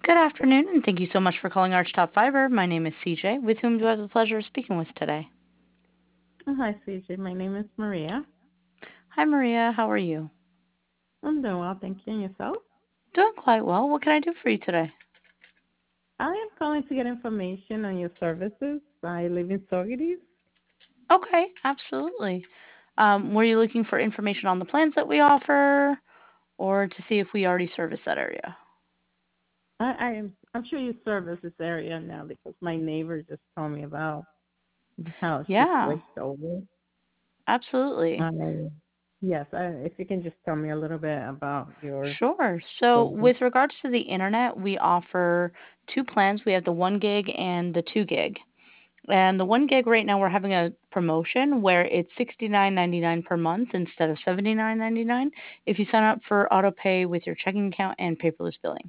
Good afternoon, and thank you so much for calling Arch Top Fiber. My name is CJ, with whom do I have the pleasure of speaking with today? Oh, hi, CJ. My name is Maria. Hi, Maria. How are you? I'm doing well, thank you. And yourself? Doing quite well. What can I do for you today? I am calling to get information on your services. I live in Saugerties. Okay, absolutely. Were you looking for information on the plans that we offer, or to see if we already service that area? I'm sure you service this area now because my neighbor just told me about how she Yeah, switched over. absolutely. Yes, if you can just tell me a little bit about your Sure. So, service. with regards to the internet, we offer two plans. We have the 1 gig and the 2 gig. And the 1 gig right now we're having a promotion where it's $69.99 per month instead of $79.99 if you sign up for auto pay with your checking account and paperless billing.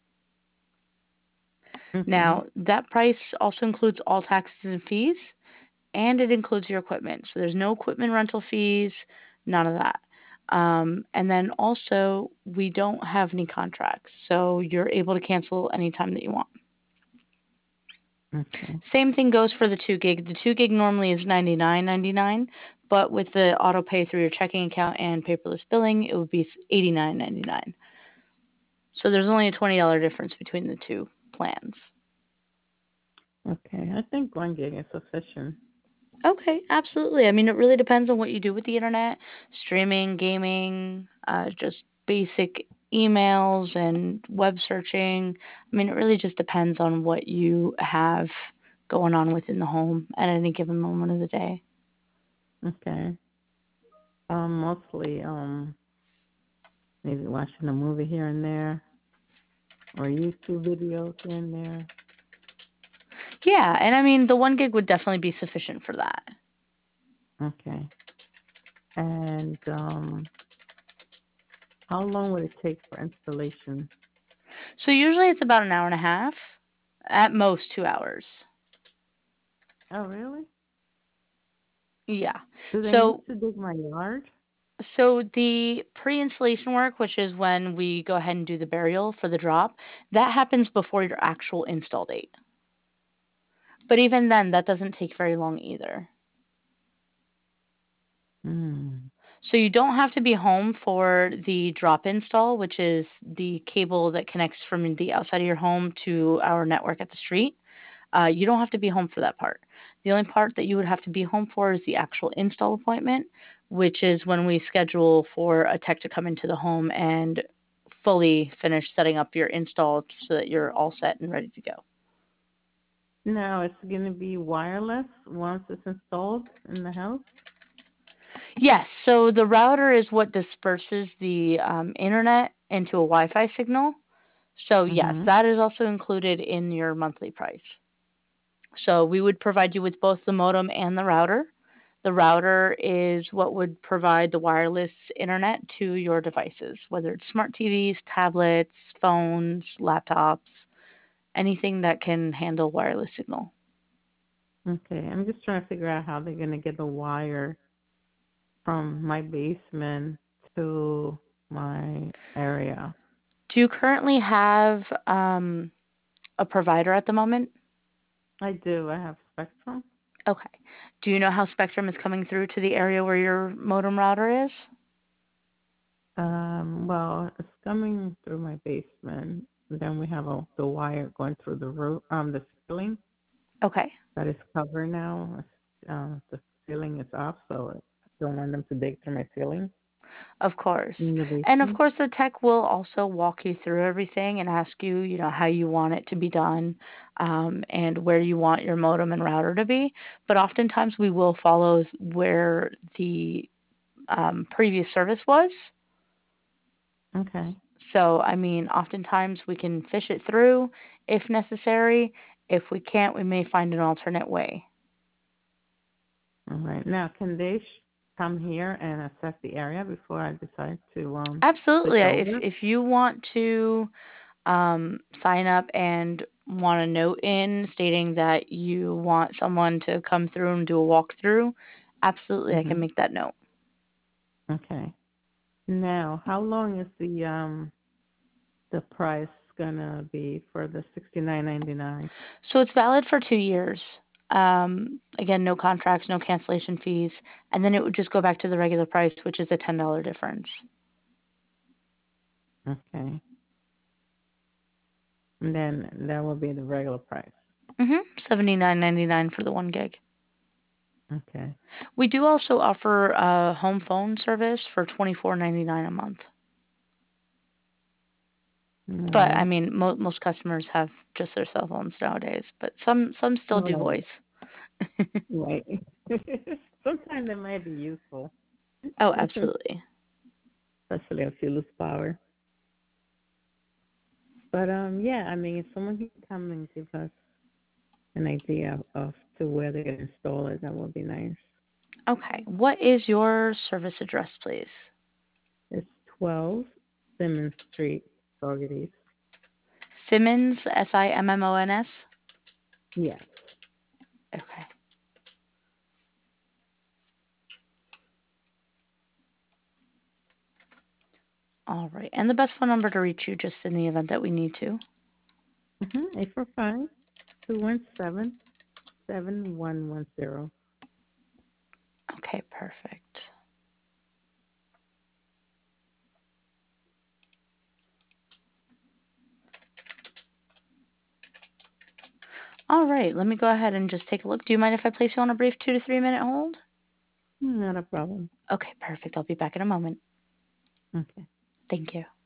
Okay. Now, that price also includes all taxes and fees, and it includes your equipment. So there's no equipment rental fees, none of that. And then also, we don't have any contracts, so you're able to cancel anytime that you want. Okay. Same thing goes for the 2 gig. The 2 gig normally is $99.99, but with the auto pay through your checking account and paperless billing, it would be $89.99. So there's only a $20 difference between the two plans. Okay. I think 1 gig is sufficient. Okay, absolutely. I mean, it really depends on what you do with the internet, streaming, gaming, just basic emails and web searching. I mean, it really just depends on what you have going on within the home at any given moment of the day. Okay. Mostly maybe watching a movie here and there or YouTube videos here and there. Yeah, and I mean, the 1 gig would definitely be sufficient for that. Okay. And how long would it take for installation? So usually it's about an hour and a half, at most 2 hours. Oh, really? Yeah. Do they need So to dig my yard? so the pre-installation work, which is when we go ahead and do the burial for the drop, that happens before your actual install date. But even then, that doesn't take very long either. Hmm. So you don't have to be home for the drop install, which is the cable that connects from the outside of your home to our network at the street. You don't have to be home for that part. The only part that you would have to be home for is the actual install appointment, which is when we schedule for a tech to come into the home and fully finish setting up your install so that you're all set and ready to go. No, it's going to be wireless once it's installed in the house. Yes, so the router is what disperses the internet into a Wi Fi signal. So, yes, Mhm. that is also included in your monthly price. So we would provide you with both the modem and the router. The router is what would provide the wireless internet to your devices, whether it's smart TVs, tablets, phones, laptops, anything that can handle wireless signal. Okay, I'm just trying to figure out how they're going to get the wire from my basement to my area. Do you currently have a provider at the moment? I do. I have Spectrum. Okay. Do you know how Spectrum is coming through to the area where your modem router is? Well, it's coming through my basement. Then we have the wire going through the roof, the ceiling Okay. that is covered now. The ceiling is off, so I don't want them to dig through my ceiling Of course. in the And of basement. course, the tech will also walk you through everything and ask you, how you want it to be done, and where you want your modem and router to be. But oftentimes, we will follow where the previous service was. Okay. So, I mean, oftentimes we can fish it through if necessary. If we can't, we may find an alternate way. All right. Now, can they come here and assess the area before I decide to switch Absolutely. If over? if you want to sign up and want a note in stating that you want someone to come through and do a walkthrough, absolutely, I can Mhm. make that note. Okay. Now, how long is the price gonna be for the $69.99? So it's valid for 2 years. Again, no contracts, no cancellation fees, and then it would just go back to the regular price, which is a $10 difference. Okay. And then that will be the regular price. $79.99 for the 1 gig. Okay. We do also offer a home phone service for $24.99 a month. All But I right. mean, most customers have just their cell phones nowadays, but some still do Right. voice. Right. Sometimes it might be useful, Oh, absolutely. especially if you lose power. But yeah, I mean, if someone can come and give us an idea of to where they're gonna install it, that would be nice. Okay. What is your service address, please? It's 12 Simmons Street, Sauget East. Simmons, Simmons? Yes. Okay. All right. And the best phone number to reach you just in the event that we need to. 845-217-7110. Okay, perfect. All right, let me go ahead and just take a look. Do you mind if I place you on a brief 2 to 3 minute hold? Not a problem. Okay, perfect. I'll be back in a moment. Okay. Thank you.